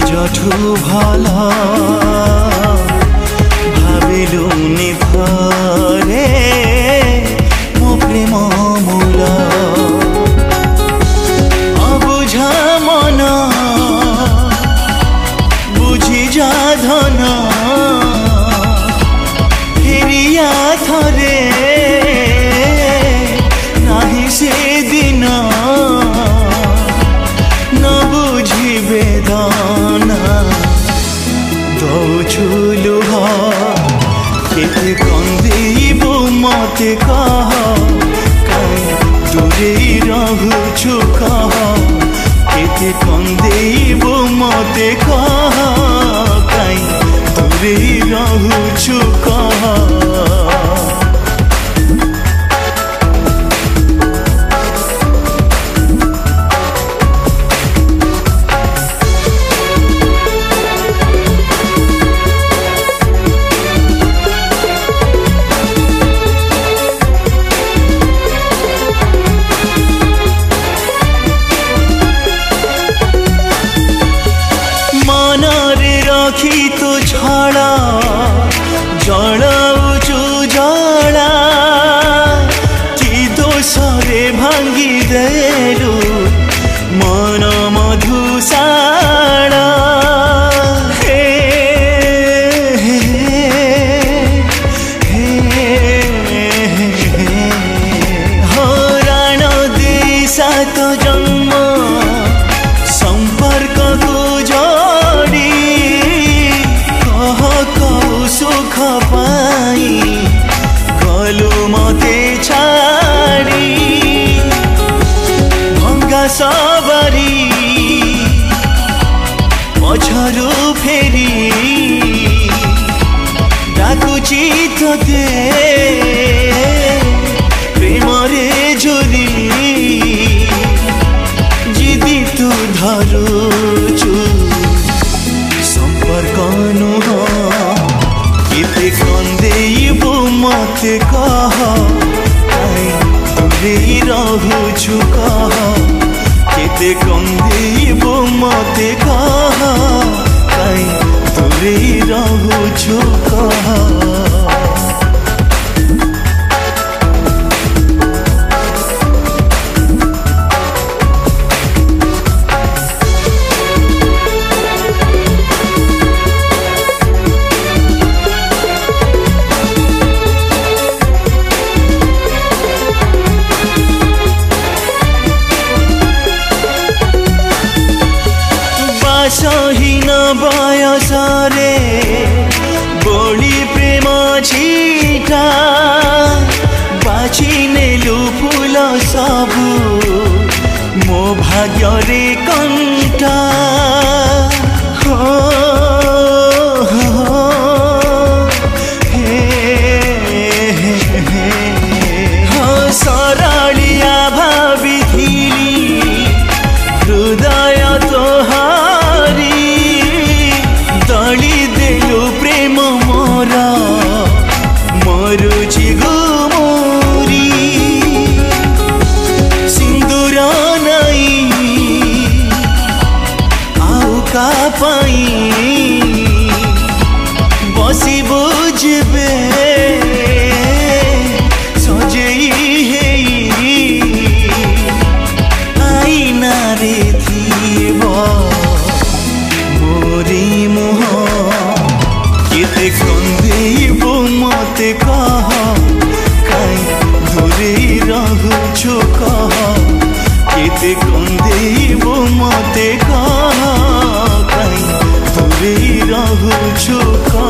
निजठू भला भाविलुनि थरे मो प्रेम मूल अबुझा मन बुझी जा धन फेरिया थरे नाही से दिन न बुझी वेदना दौछु लुह केते कंदेबु मते कह दूरे रहुछु कह केते कंदेबु मते कह दूरे रहुछु कह रखी तो छड़ा जलाउछु जला कि दोषरे भांगी देलु मन मधुशाला हे हराण दिशा तो जन्म संपर्क को जोड़ी सुख पाई गलु मते छाड़ी भंगा सबरी पछरु फेरी डाकुची तोते प्रेम रे जोली जिदी तू धरुचु संपर्क नुह केते कंदेबु मते कह दूरे रहुछु कह केते कंदेबु मते कह दूरे रहुछु कह सहीन बयसरे बोली प्रेम छिटा बाछि नेलु फूल सबु मो भाग्य रे कंटा सरलिया भाविथिली हृदय तोहारी दली देलु प्रेम मोरा मरुची गुमोरी सिंदूर नहीं आउ का पाई बसी बुझबे सजेई आईना रे थीबो मोरी मुह केते कंदेबु मते कह दूरे रहुछु कह केते कंदेबु मते कह दूरे रहुछु कह।